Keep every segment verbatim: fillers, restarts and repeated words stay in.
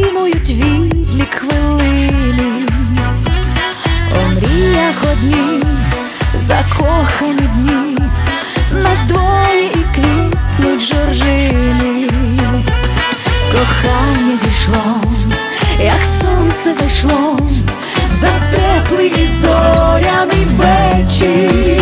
затримують відлік хвилини. У мріях одні закохані дні, нас двоє і квітнуть жоржини. Кохання зійшло, як сонце зайшло, за теплий і зоряний вечір.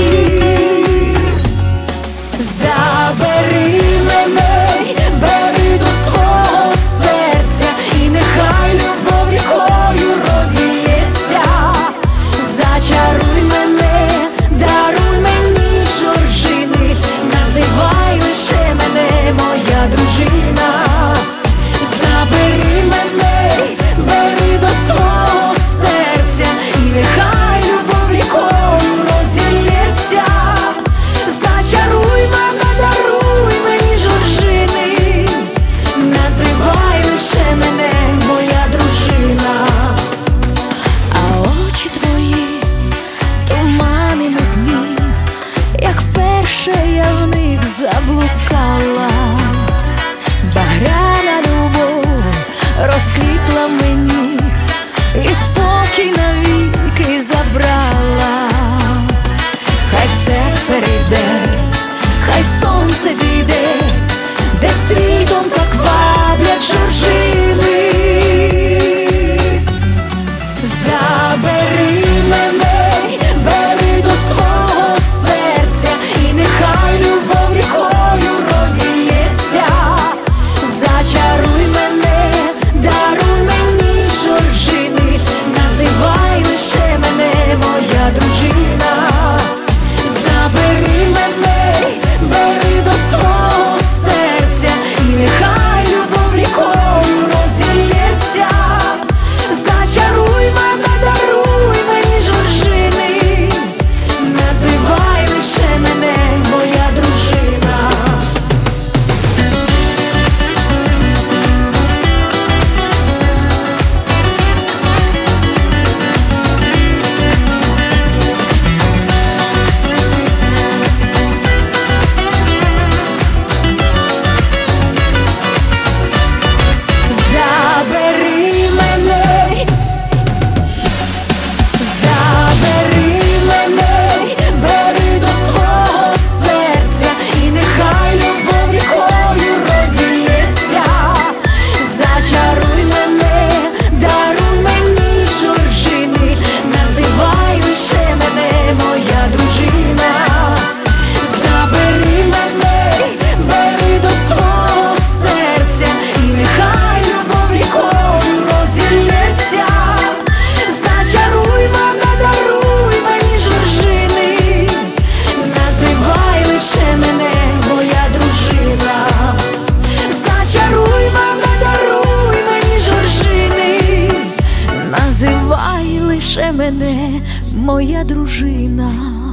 Забери мене, бери до свого серця, і нехай любов рікою розілється. Зачаруй мене, даруй мені жоржини, називай лише мене моя дружина. Забери мене, бери до свого серця, і нехай любов рікою розілється. Зачаруй мене, даруй мені жоржини, називай лише мене моя дружина. А очі твої тумани нудні, як вперше я в них заблукала. Багряна любов розквітла в мені і спокій навіки забрала. Хай все перейде, хай сонце зійде, де цвітом так ваблять жоржини. Забери мене, бери до свого серця, і нехай любов рікою розілється. Зачаруй мене, даруй мені жоржини, називай лише мене моя дружина. Забери мене, бери до свого серця, і нехай любов рікою розілється. Зачаруй мене, даруй мені жоржини, називай лише мене моя дружина. Забери мене, забери мене, бери до свого серця, і нехай любов рікою розілється. Зачаруй мене, даруй мені жоржини, називай лише мене моя дружина. Забери мене, бери до свого серця, і нехай любов рікою розілється. Зачаруй мене, даруй мені жоржини, називай лише мене моя дружина. Зачаруй мене, даруй мені жоржини, називай лише мене моя дружина.